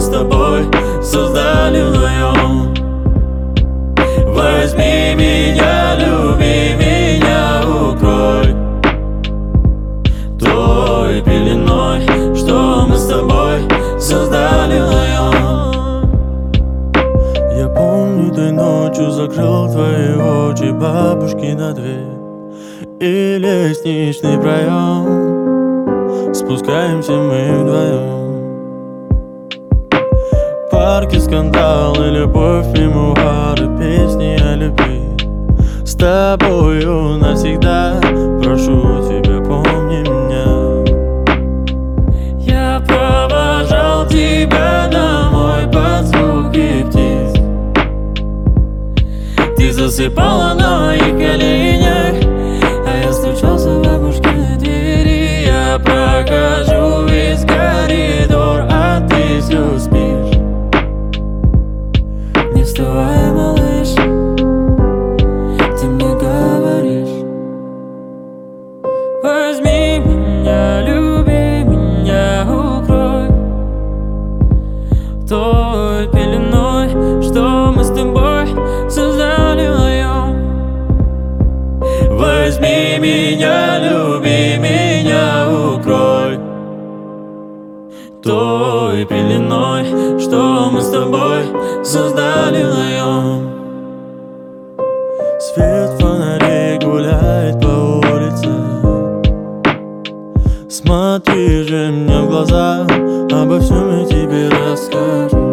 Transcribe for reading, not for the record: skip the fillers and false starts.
с тобой создали вдвоем. Возьми меня, люби меня, укрой той пеленой, что мы с тобой создали вдвоем. Я помню, той ночью закрыл твои очи, бабушки на дверь и лестничный проем. Спускаемся мы вдвоем. Парки, скандалы, любовь, мемуары, песни о любви. С тобою навсегда, прошу тебя, помни меня. Я провожал тебя домой под звуки птиц. Ты засыпала на моих коленях, а я стучался в бабушкиной двери. Я прохожу весь коридор, а ты все спишь. Не вставай, малыш, ты мне говоришь: возьми меня, люби меня, укрой той пеленой, что мы с тобой создали вдвоем. Возьми меня, люби меня, укрой той пеленой, что мы с тобой создали вдвоем. Свет фонарей гуляет по улице. Смотри же мне в глаза, обо всем я тебе расскажу.